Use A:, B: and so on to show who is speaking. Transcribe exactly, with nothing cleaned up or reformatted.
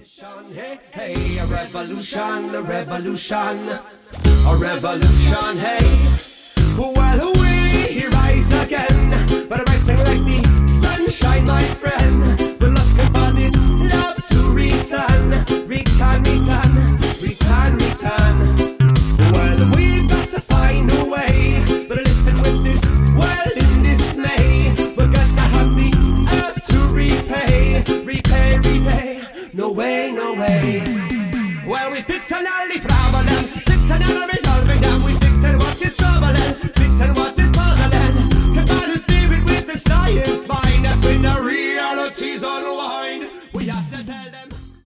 A: Hey, hey, a revolution, a revolution, a revolution, hey. Well, we rise again, but rising like the sunshine, my friend. We're looking for this love to return, return, return, return, return. Well, we've got to find a way, but living with this world in dismay. We're gonna have the earth to repay, repay, repay. No way, no way. Well, we fix all the problem, fix another result.